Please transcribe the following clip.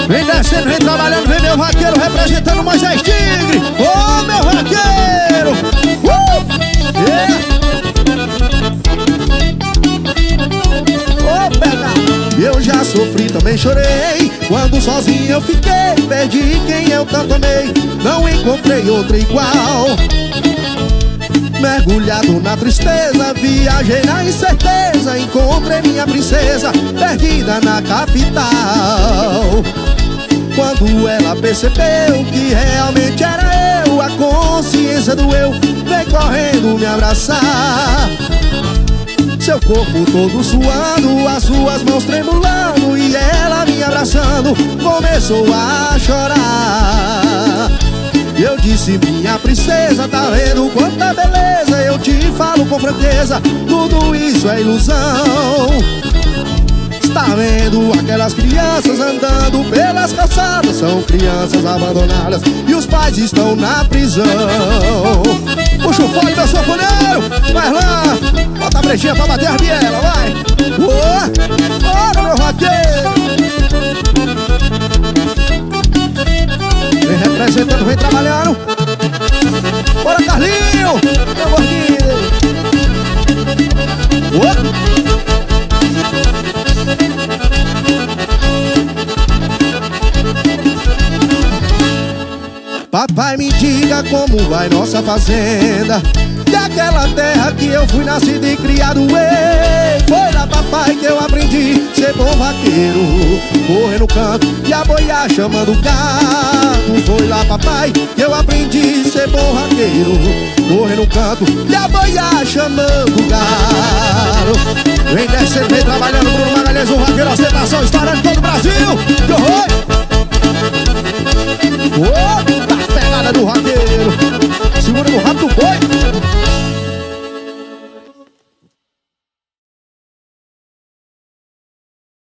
Vem descendo, vem trabalhando, vem meu vaqueiro representando Moisés Tigre. Ô, meu vaqueiro! Yeah. Ô, pega! Eu já sofri, também chorei. Quando sozinho eu fiquei, perdi quem eu tanto amei. Não encontrei outra igual. Mergulhado na tristeza, viajei na incerteza. Encontrei minha princesa, perdida na capital. Quando ela percebeu que realmente era eu, a consciência doeu, vem correndo me abraçar. Seu corpo todo suando, as suas mãos tremulando, e ela me abraçando, começou a chorar. E eu disse, minha princesa, tá vendo quanta beleza? Eu te falo com franqueza, tudo isso é ilusão. Está vendo aquelas crianças andando pelas calçadas? São crianças abandonadas e os pais estão na prisão. Puxa o fole, meu sanfoneiro, vai lá, bota a brechinha pra bater a biela, vai. Bora, meu vaqueiro. Vem representando, vem trabalhando. Bora, Carlinho, meu gordinho. Papai, me diga como vai nossa fazenda, e aquela terra que eu fui nascido e criado. Ei, foi lá, papai, que eu aprendi ser bom vaqueiro, correr no canto e aboiar chamando o gado. Foi lá, papai, que eu aprendi ser bom vaqueiro, correr no canto e aboiar chamando o gado. Vem descendo, vem trabalhando, Bruno Magalhães, o vaqueiro, ostentação, estourando todo o Brasil. Que horror!